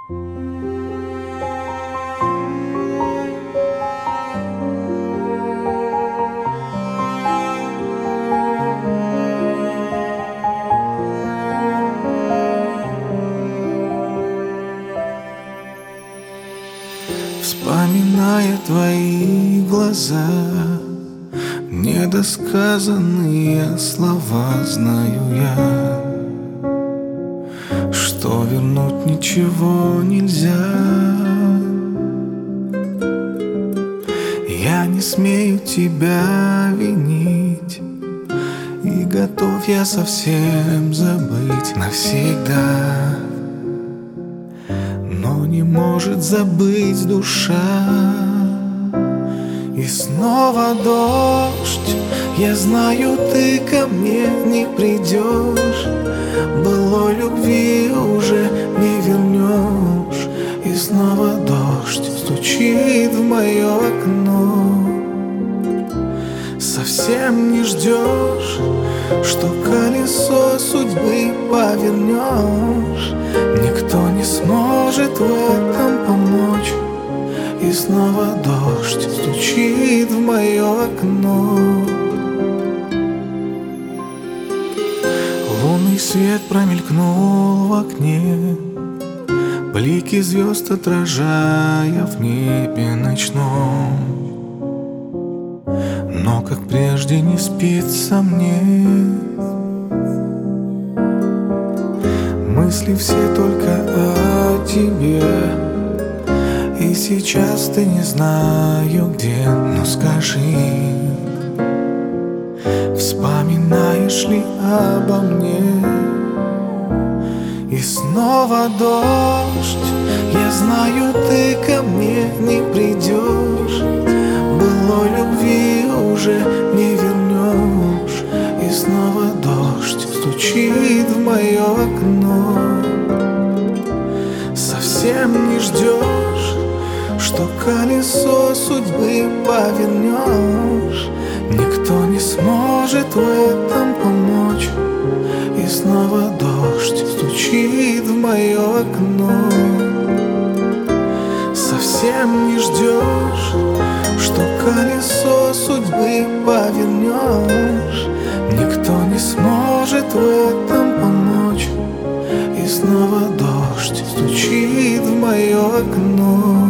Вспоминая твои глаза, недосказанные слова, знаю я, что вернуть ничего нельзя. Я не смею тебя винить, и готов я совсем забыть навсегда. Но не может забыть душа. И снова дождь, я знаю, ты ко мне не придешь. Былой любви уже не вернешь. И снова дождь стучит в мое окно. Совсем не ждешь, что колесо судьбы повернешь. Никто не сможет в этом помочь. И снова дождь стучит в мое окно. Лунный свет промелькнул в окне, блики звезд отражая в небе ночном. Но, как прежде, не спится мне. Мысли все только о тебе. И сейчас ты не знаю где, но скажи, вспоминаешь ли обо мне? И снова дождь, я знаю, ты ко мне не придешь. Былой любви уже не вернешь. И снова дождь стучит в мое окно. Совсем не ждешь, что колесо судьбы повернешь. Никто не сможет в этом помочь. И снова дождь стучит в мое окно. Совсем не ждешь, что колесо судьбы повернешь. Никто не сможет в этом помочь. И снова дождь стучит в мое окно.